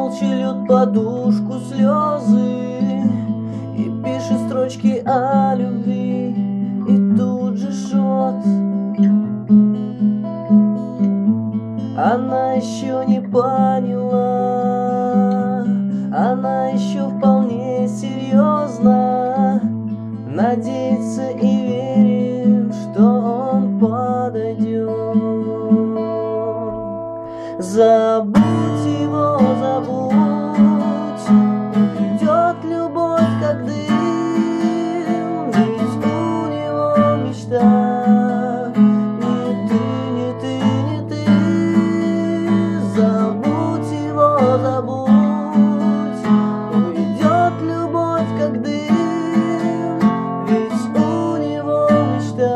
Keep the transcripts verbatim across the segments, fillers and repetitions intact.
молча льет подушку слезы и пишет строчки о любви, и тут же жжет. Она еще не поняла, она еще вполне серьезно надеется и верит, что он подойдет. Забудь его, забудь, уйдет любовь как дым, ведь у него мечта. Не ты, не ты, не ты. Забудь его, забудь, уйдет любовь как дым, ведь у него мечта.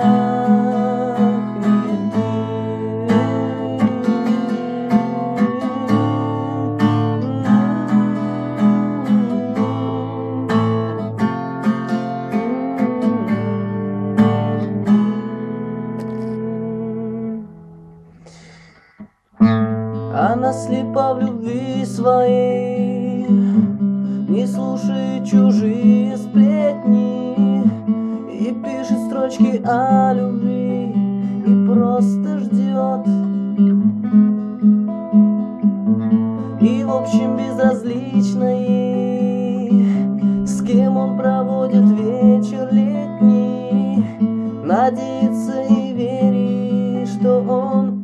Она слепа в любви своей, не слушает чужие сплетни и пишет строчки о любви и просто ждет. И в общем безразлично ей, с кем он проводит вечер летний, надеется и верит, что он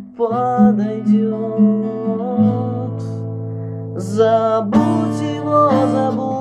подойдет. Забудь его, забудь.